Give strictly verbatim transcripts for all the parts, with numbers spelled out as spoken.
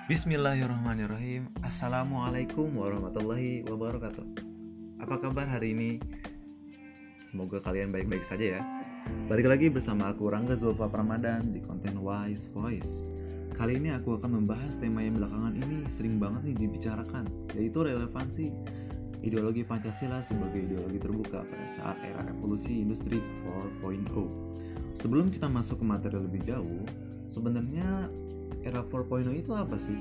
Bismillahirrahmanirrahim. Assalamualaikum warahmatullahi wabarakatuh. Apa kabar hari ini? Semoga kalian baik-baik saja ya. Balik lagi bersama aku Rangga Zulfa Ramadan di konten Wise Voice. Kali ini aku akan membahas tema yang belakangan ini sering banget nih dibicarakan, yaitu relevansi ideologi Pancasila sebagai ideologi terbuka pada saat era revolusi industri empat titik nol. Sebelum kita masuk ke materi lebih jauh, sebenarnya era empat titik nol itu apa sih?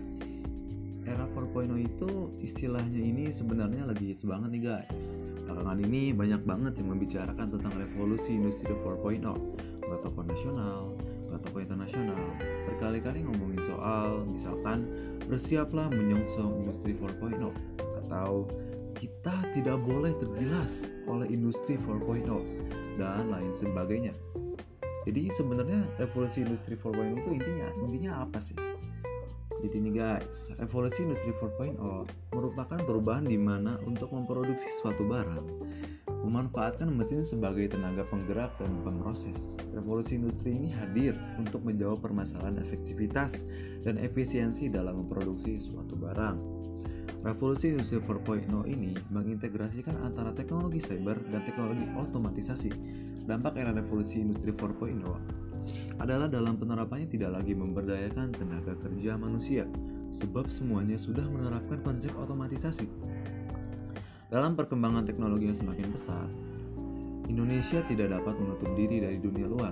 Era empat titik nol itu istilahnya ini sebenarnya lagi hits banget nih guys. Belakangan ini banyak banget yang membicarakan tentang revolusi industri empat titik nol. Gak tokoh nasional, gak tokoh internasional, berkali-kali ngomongin soal misalkan bersiaplah menyongsong industri empat titik nol atau kita tidak boleh tergilas oleh industri empat titik nol dan lain sebagainya. Jadi sebenarnya revolusi industri empat titik nol itu intinya intinya apa sih? Jadi nih guys, revolusi industri empat titik nol merupakan perubahan di mana untuk memproduksi suatu barang memanfaatkan mesin sebagai tenaga penggerak dan pemroses. Revolusi industri ini hadir untuk menjawab permasalahan efektivitas dan efisiensi dalam memproduksi suatu barang. Revolusi industri empat titik nol ini mengintegrasikan antara teknologi cyber dan teknologi otomatisasi. Dampak era revolusi industri empat titik nol adalah dalam penerapannya tidak lagi memberdayakan tenaga kerja manusia, sebab semuanya sudah menerapkan konsep otomatisasi. Dalam perkembangan teknologi yang semakin pesat, Indonesia tidak dapat menutup diri dari dunia luar.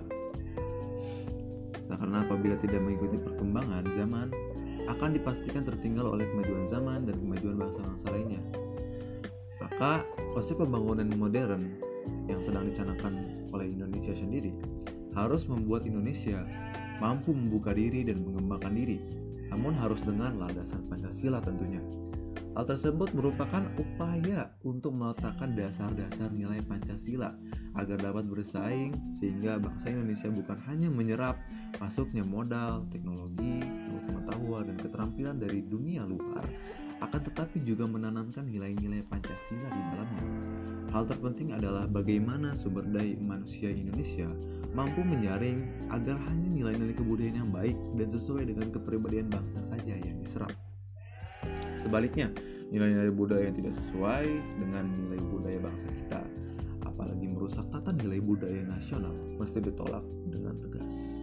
Nah, karena apabila tidak mengikuti perkembangan zaman, akan dipastikan tertinggal oleh kemajuan zaman dan kemajuan bangsa-bangsa lainnya. Maka, konsep pembangunan modern yang sedang dicanangkan oleh Indonesia sendiri harus membuat Indonesia mampu membuka diri dan mengembangkan diri, namun harus dengan landasan Pancasila tentunya. Hal tersebut merupakan upaya untuk meletakkan dasar-dasar nilai Pancasila agar dapat bersaing sehingga bangsa Indonesia bukan hanya menyerap masuknya modal, teknologi, pengetahuan, dan keterampilan dari dunia luar, akan tetapi juga menanamkan nilai-nilai Pancasila di dalamnya. Hal terpenting adalah bagaimana sumber daya manusia Indonesia mampu menyaring agar hanya nilai-nilai kebudayaan yang baik dan sesuai dengan kepribadian bangsa saja yang diserap. Sebaliknya, nilai-nilai budaya yang tidak sesuai dengan nilai budaya bangsa kita, apalagi merusak tata nilai budaya nasional, mesti ditolak dengan tegas.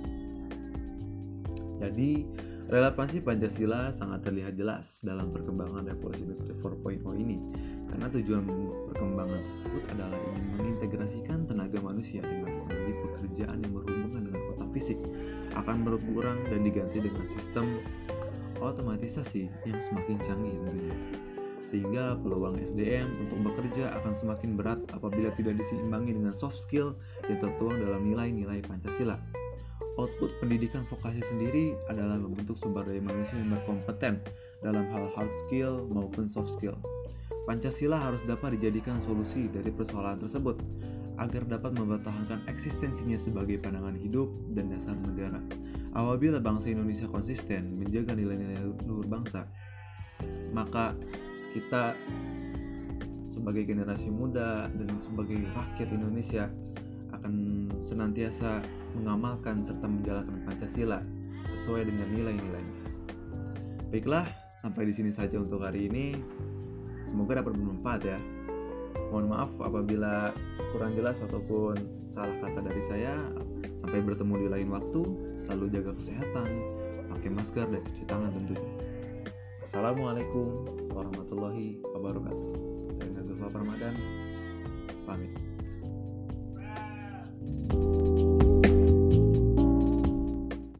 Jadi, relevansi Pancasila sangat terlihat jelas dalam perkembangan revolusi industri empat titik nol ini, karena tujuan perkembangan tersebut adalah ingin mengintegrasikan tenaga manusia dengan teknologi pekerjaan yang berhubungan dengan otak fisik akan berkurang dan diganti dengan sistem otomatisasi yang semakin canggih tentunya, sehingga peluang S D M untuk bekerja akan semakin berat apabila tidak diseimbangi dengan soft skill yang tertuang dalam nilai-nilai Pancasila. Output pendidikan vokasi sendiri adalah membentuk sumber daya manusia yang berkompeten dalam hal hard skill maupun soft skill. Pancasila harus dapat dijadikan solusi dari persoalan tersebut agar dapat mempertahankan eksistensinya sebagai pandangan hidup dan dasar negara. Apabila bangsa Indonesia konsisten menjaga nilai-nilai luhur bangsa, maka kita sebagai generasi muda dan sebagai rakyat Indonesia akan senantiasa mengamalkan serta menjalankan Pancasila sesuai dengan nilai-nilainya. Baiklah, sampai di sini saja untuk hari ini. Semoga dapat bermanfaat ya. Mohon maaf apabila kurang jelas ataupun salah kata dari saya. Sampai bertemu di lain waktu. Selalu jaga kesehatan, pakai masker dan cuci tangan tentunya. Assalamualaikum warahmatullahi wabarakatuh.